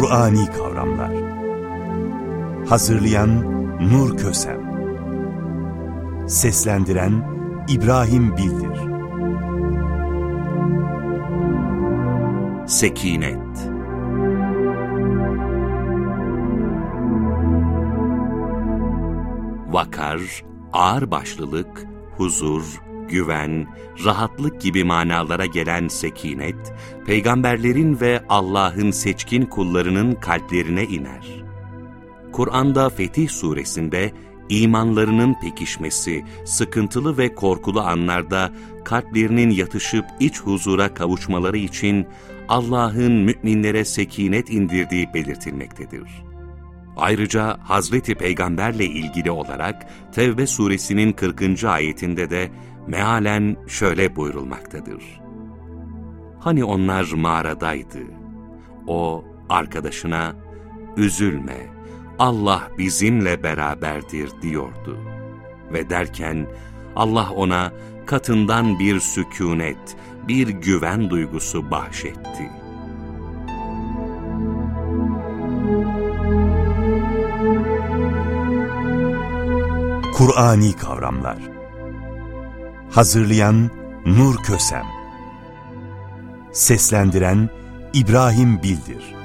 Kur'ani kavramlar. Hazırlayan Nur Kösem. Seslendiren İbrahim Bildir. Sekinet. Vakar, ağırbaşlılık, huzur, güven, rahatlık gibi manalara gelen sekinet, peygamberlerin ve Allah'ın seçkin kullarının kalplerine iner. Kur'an'da Fetih Suresinde imanlarının pekişmesi, sıkıntılı ve korkulu anlarda kalplerinin yatışıp iç huzura kavuşmaları için Allah'ın müminlere sekinet indirdiği belirtilmektedir. Ayrıca Hazreti Peygamberle ilgili olarak Tevbe suresinin 40. ayetinde de mealen şöyle buyurulmaktadır. Hani onlar mağaradaydı. O arkadaşına, üzülme, Allah bizimle beraberdir diyordu. Ve derken Allah ona katından bir sükûnet, bir güven duygusu bahşetti. Kur'ani kavramlar. Hazırlayan Nur Kösem. Seslendiren İbrahim Bildir.